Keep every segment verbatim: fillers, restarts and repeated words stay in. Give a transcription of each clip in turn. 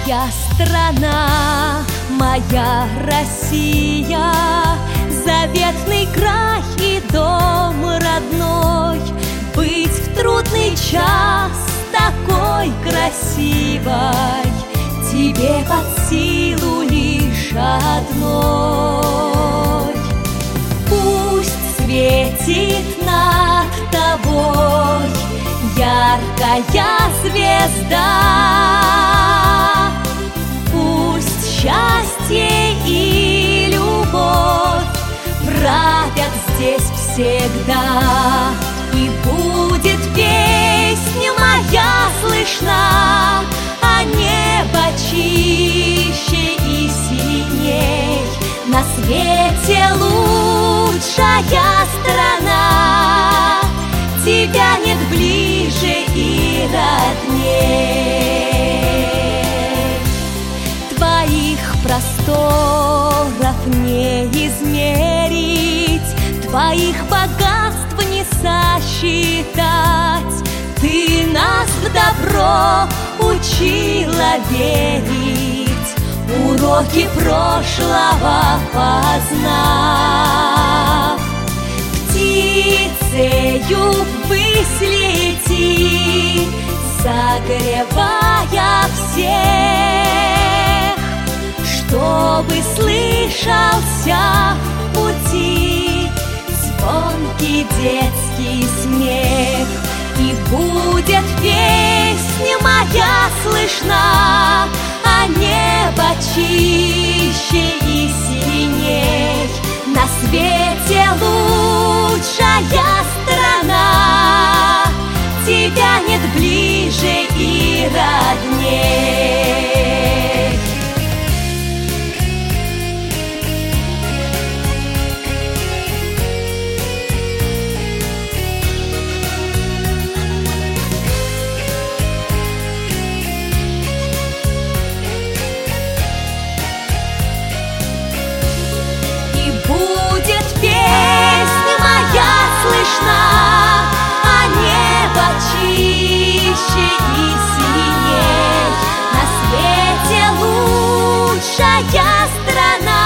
Моя страна, моя Россия, заветный край и дом родной. Быть в трудный час такой красивой тебе под силу лишь одной. Пусть светит над тобой яркая звезда, пусть счастье и любовь правят здесь всегда. И будет песня моя слышна, а небо чище и синей. На свете лучшая страна, тебя нет ближе и родней. Твоих просторов не измерить, твоих богатств не сосчитать. Ты нас в добро учила верить, уроки прошлого познав. Птицею ввысь лети, согревая всех, чтобы слышался в пути звонкий детский смех. И будет песня моя слышна, а небо чище и синей. На свете лучшая страна, тебя нет ближе и родней. А небо чище и синей. На свете лучшая страна,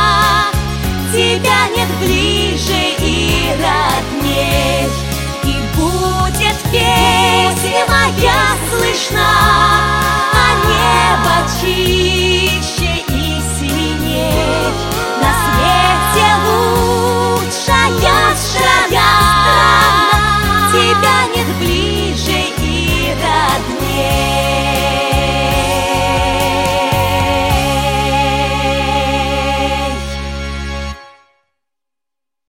тебя нет ближе и родней. И будет песня моя слышна,